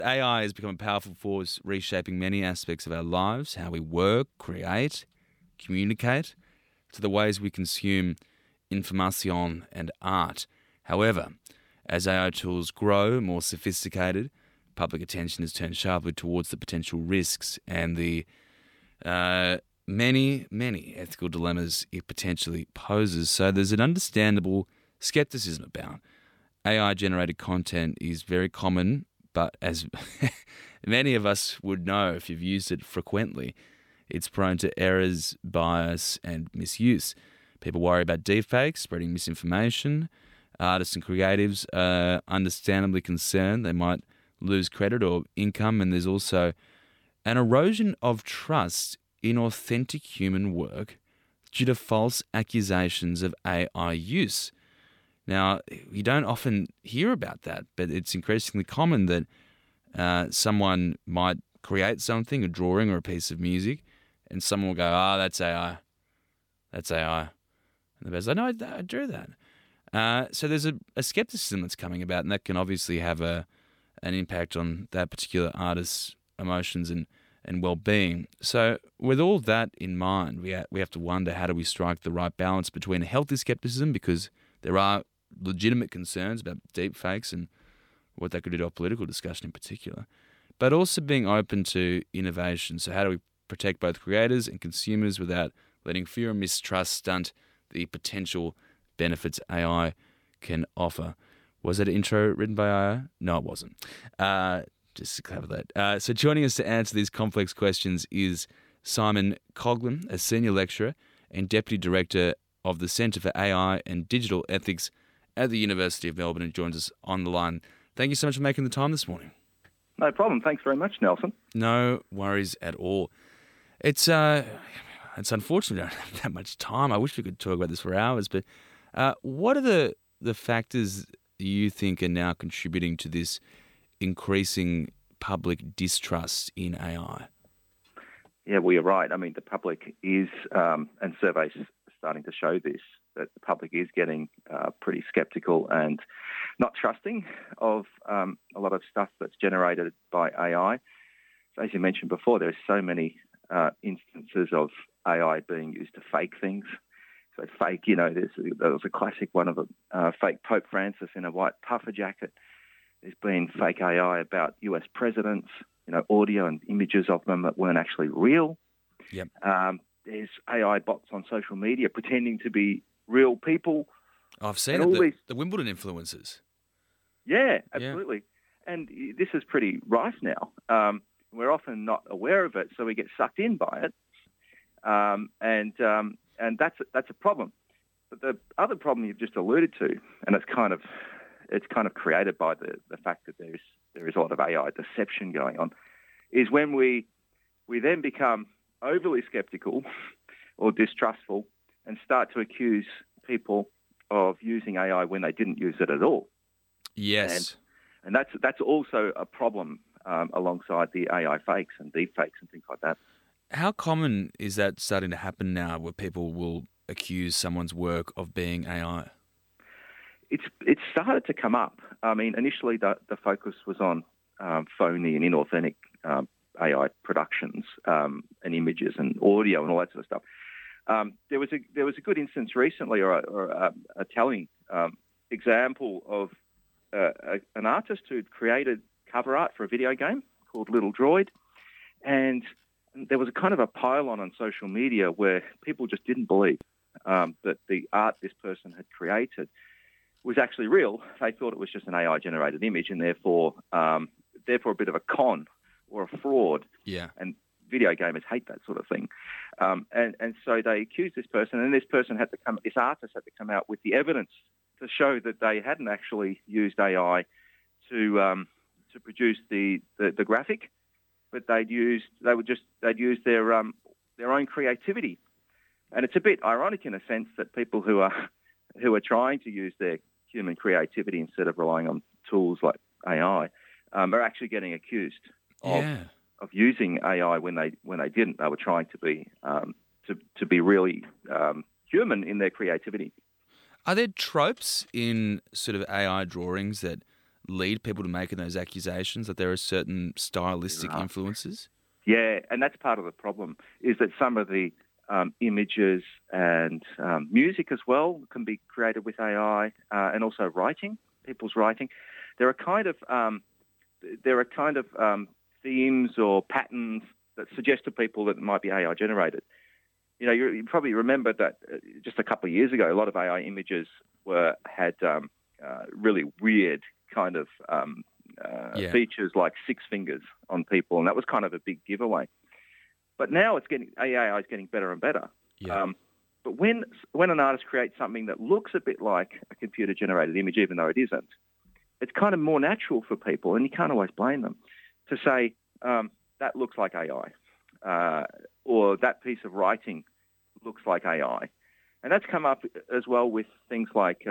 AI has become a powerful force reshaping many aspects of our lives, how we work, create, communicate, to the ways we consume information and art. However, as AI tools grow more sophisticated, public attention is turned sharply towards the potential risks and the many ethical dilemmas it potentially poses. So there's an understandable skepticism about AI-generated content is very common, but as many of us would know if you've used it frequently, it's prone to errors, bias, and misuse. People worry about deepfakes, spreading misinformation. Artists and creatives are understandably concerned they might lose credit or income, and there's also an erosion of trust in authentic human work due to false accusations of AI use. Now, you don't often hear about that, but it's increasingly common that someone might create something, a drawing or a piece of music, and someone will go, that's AI. That's AI. And the person's like, no, I drew that. So there's a skepticism that's coming about, and that can obviously have an impact on that particular artist's emotions and well-being. So with all that in mind, we have to wonder, how do we strike the right balance between a healthy skepticism, because there are legitimate concerns about deep fakes and what that could do to our political discussion in particular, but also being open to innovation. So how do we protect both creators and consumers without letting fear and mistrust stunt the potential benefits AI can offer? Was that an intro written by AI? No, it wasn't. Just to cover that. So joining us to answer these complex questions is Simon Coghlan, a senior lecturer and deputy director of the Centre for AI and Digital Ethics at the University of Melbourne, and joins us on the line. Thank you so much for making the time this morning. No problem. Thanks very much, Nelson. No worries at all. It's unfortunate we don't have that much time. I wish we could talk about this for hours, but what are the factors you think are now contributing to this increasing public distrust in AI? Yeah, well, you're right. I mean, the public is, and surveys are starting to show this, that the public is getting pretty sceptical and not trusting of a lot of stuff that's generated by AI. So as you mentioned before, there's so many instances of AI being used to fake things. So fake, there was a classic one of a fake Pope Francis in a white puffer jacket. There's been fake AI about US presidents, audio and images of them that weren't actually real. Yep. There's AI bots on social media pretending to be real people. I've seen it, the Wimbledon influencers. Yeah, absolutely. Yeah. And this is pretty rife now. We're often not aware of it, so we get sucked in by it. And that's a problem. But the other problem you've just alluded to, and it's kind of created by the fact that there is a lot of AI deception going on, is when we then become overly skeptical or distrustful and start to accuse people of using AI when they didn't use it at all. Yes. And that's also a problem alongside the AI fakes and deep fakes and things like that. How common is that starting to happen now, where people will accuse someone's work of being AI? It's started to come up. I mean, initially the focus was on phony and inauthentic AI productions and images and audio and all that sort of stuff. There was a good instance recently, or a telling example of an artist who'd created cover art for a video game called Little Droid, and there was a kind of a pile-on social media where people just didn't believe that the art this person had created was actually real. They thought it was just an AI-generated image, and therefore a bit of a con or a fraud. Yeah. And video gamers hate that sort of thing. And so they accused this person, and this artist had to come out with the evidence to show that they hadn't actually used AI to produce the graphic, but they'd used their own creativity. And it's a bit ironic in a sense that people who are trying to use their human creativity instead of relying on tools like AI are actually getting accused of using AI when they didn't. They were trying to be really human in their creativity. Are there tropes in sort of AI drawings that lead people to making those accusations, that there are certain stylistic Right. influences? Yeah, and that's part of the problem, is that some of the images and music as well can be created with AI, and also writing, people's writing. There are kind of themes or patterns that suggest to people that it might be AI generated. You know, you probably remember that just a couple of years ago, a lot of AI images had really weird kind of features like six fingers on people, and that was kind of a big giveaway. But now AI is getting better and better. Yeah. But when an artist creates something that looks a bit like a computer-generated image, even though it isn't, it's kind of more natural for people, and you can't always blame them, to say that looks like AI, or that piece of writing looks like AI. And that's come up as well with things like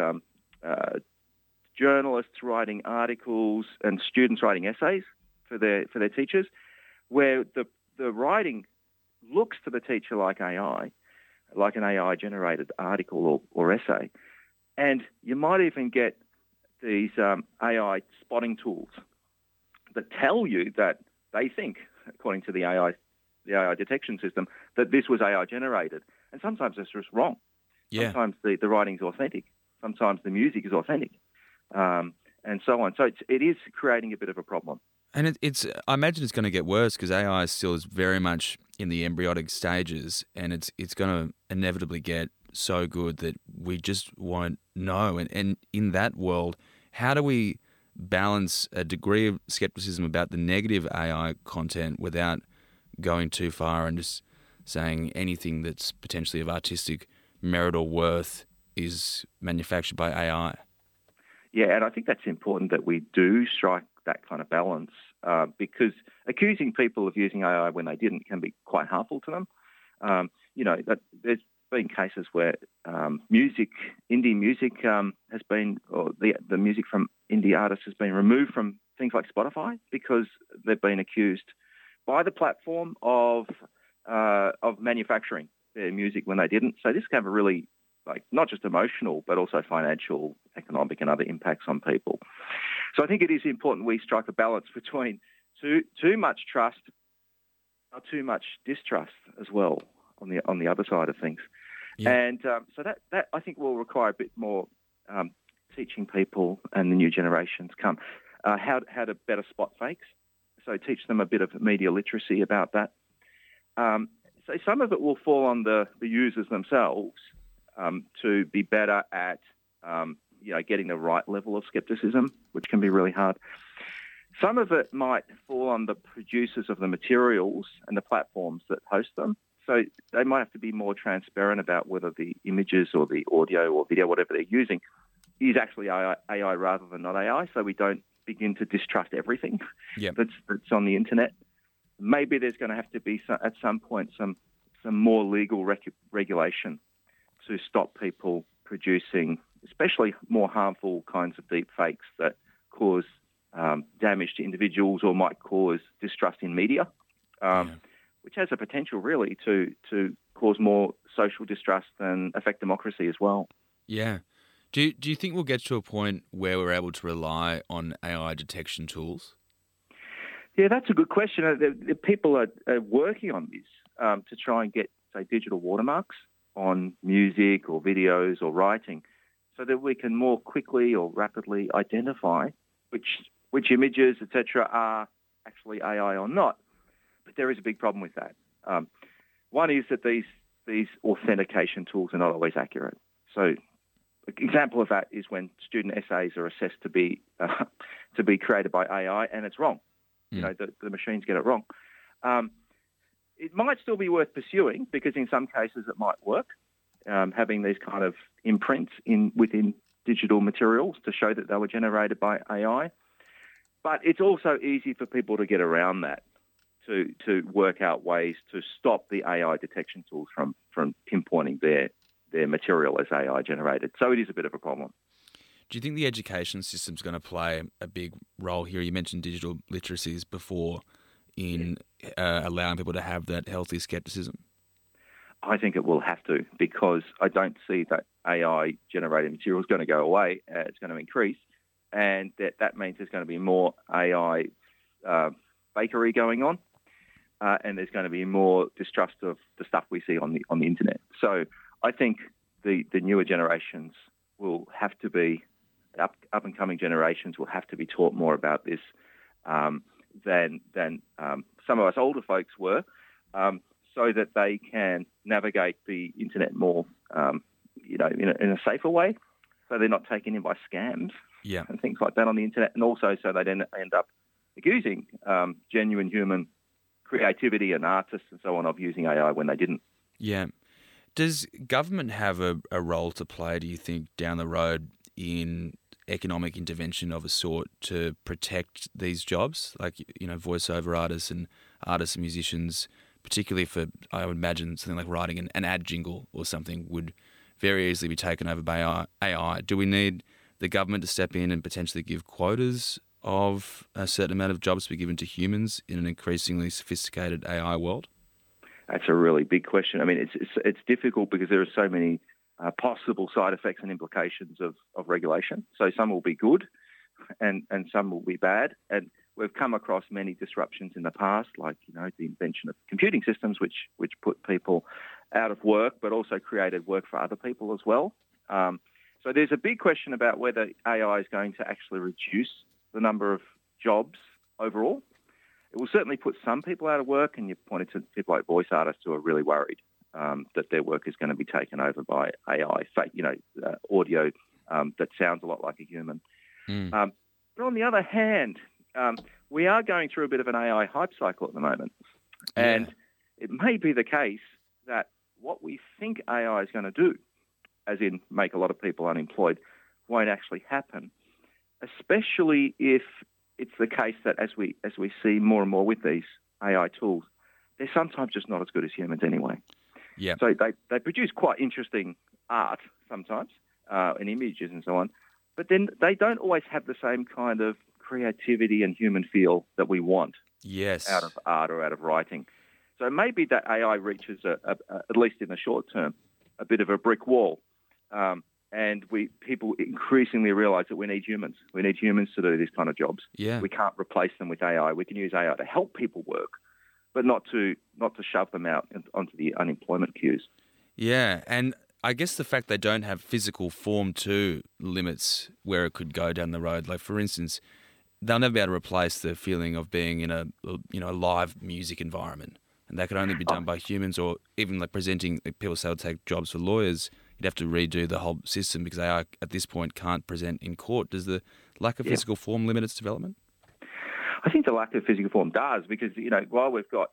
journalists writing articles and students writing essays for their teachers, where the writing looks to the teacher like AI, like an AI-generated article or essay. And you might even get these AI spotting tools that tell you that they think, according to the AI detection system, that this was AI-generated. And sometimes it's just wrong. Yeah. Sometimes the writing's authentic. Sometimes the music is authentic, and so on. So it is creating a bit of a problem. And I imagine it's going to get worse because AI still is very much in the embryonic stages, and it's going to inevitably get so good that we just won't know. And in that world, how do we balance a degree of skepticism about the negative AI content without going too far and just saying anything that's potentially of artistic merit or worth is manufactured by AI? Yeah, and I think that's important that we do strike that kind of balance, because accusing people of using AI when they didn't can be quite harmful to them. There's been cases where indie music has been, or the music from indie artists has been removed from things like Spotify because they've been accused by the platform of manufacturing their music when they didn't. So this can have a really, not just emotional, but also financial, economic, and other impacts on people. So I think it is important we strike a balance between too much trust or too much distrust as well on the other side of things. Yeah. And so that I think will require a bit more teaching people and the new generations how to better spot fakes. So teach them a bit of media literacy about that. So some of it will fall on the users themselves to be better at getting the right level of skepticism, which can be really hard. Some of it might fall on the producers of the materials and the platforms that host them. So they might have to be more transparent about whether the images or the audio or video, whatever they're using, is actually AI rather than not AI, so we don't begin to distrust everything that's on the internet. Maybe there's going to have to be at some point some more legal regulation to stop people producing, especially more harmful kinds of deep fakes that cause damage to individuals or might cause distrust in media, which has a potential really to cause more social distrust and affect democracy as well. Yeah. Do you think we'll get to a point where we're able to rely on AI detection tools? Yeah, that's a good question. The people are working on this to try and get, say, digital watermarks on music or videos or writing so that we can more quickly or rapidly identify which images, etc., are actually AI or not. But there is a big problem with that. One is that these authentication tools are not always accurate. So an example of that is when student essays are assessed to be created by AI and it's wrong. The machines get it wrong. It might still be worth pursuing because in some cases it might work, having these kind of imprints within digital materials to show that they were generated by AI. But it's also easy for people to get around that, to work out ways to stop the AI detection tools from pinpointing their material as AI generated. So it is a bit of a problem. Do you think the education system's going to play a big role here? You mentioned digital literacies before in allowing people to have that healthy skepticism. I think it will have to, because I don't see that AI-generated material is going to go away. It's going to increase. and that means there's going to be more AI bakery going on, and there's going to be more distrust of the stuff we see on the internet. So I think the newer generations will have to be up and coming generations will have to be taught more about this than some of us older folks were, so that they can navigate the internet more, in a safer way, so they're not taken in by scams and things like that on the internet, and also so they then end up accusing genuine human creativity and artists and so on of using AI when they didn't. Yeah. Does government have a role to play, do you think, down the road in economic intervention of a sort to protect these jobs, like, voiceover artists and musicians, particularly for, I would imagine, something like writing an ad jingle or something would very easily be taken over by AI. Do we need the government to step in and potentially give quotas of a certain amount of jobs to be given to humans in an increasingly sophisticated AI world? That's a really big question. I mean, it's difficult because there are so many possible side effects and implications of regulation. So some will be good and some will be bad. And we've come across many disruptions in the past, like, the invention of computing systems, which put people out of work, but also created work for other people as well. So there's a big question about whether AI is going to actually reduce the number of jobs overall. It will certainly put some people out of work, and you pointed to people like voice artists who are really worried that their work is going to be taken over by AI, audio that sounds a lot like a human. But on the other hand, we are going through a bit of an AI hype cycle at the moment. And it may be the case that what we think AI is going to do, as in make a lot of people unemployed, won't actually happen, especially if it's the case that as we see more and more with these AI tools, they're sometimes just not as good as humans anyway. Yeah. So they produce quite interesting art sometimes, and images and so on, but then they don't always have the same kind of creativity and human feel that we want out of art or out of writing. So it may be that AI reaches, at least in the short term, a bit of a brick wall. And people increasingly realise that we need humans. We need humans to do these kind of jobs. Yeah. We can't replace them with AI. We can use AI to help people work, but not to shove them out onto the unemployment queues. Yeah, and I guess the fact they don't have physical form too limits where it could go down the road. Like, for instance, they'll never be able to replace the feeling of being in a live music environment, and that could only be done by humans, or even like presenting. People say it'll take jobs for lawyers. You'd have to redo the whole system because AI at this point can't present in court. Does the lack of physical form limit its development? I think the lack of physical form does, because while we've got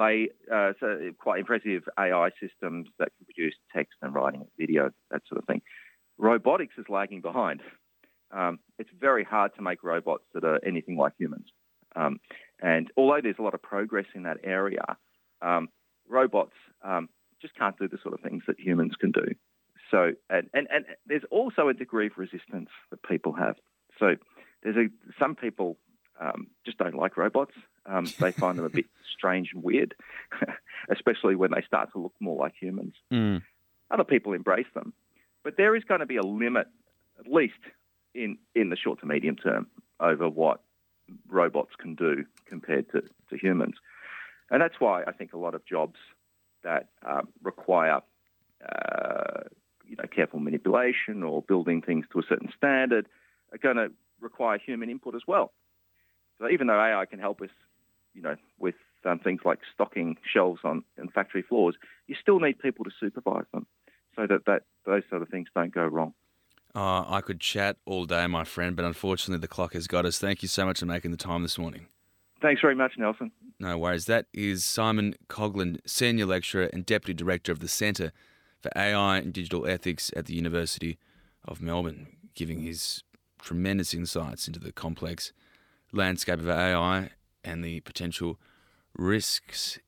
quite impressive AI systems that can produce text and writing and video, that sort of thing, robotics is lagging behind. It's very hard to make robots that are anything like humans. And although there's a lot of progress in that area, robots just can't do the sort of things that humans can do. So, and there's also a degree of resistance that people have. So some people just don't like robots. They find them a bit strange and weird, especially when they start to look more like humans. Other people embrace them. But there is going to be a limit, at least in the short to medium term, over what robots can do compared to humans. And that's why I think a lot of jobs that require careful manipulation or building things to a certain standard are going to require human input as well. So even though AI can help us, with things like stocking shelves on factory floors, you still need people to supervise them so that those sort of things don't go wrong. I could chat all day, my friend, but unfortunately the clock has got us. Thank you so much for making the time this morning. Thanks very much, Nelson. No worries. That is Simon Coghlan, Senior Lecturer and Deputy Director of the Centre for AI and Digital Ethics at the University of Melbourne, giving his tremendous insights into the complex landscape of AI and the potential risks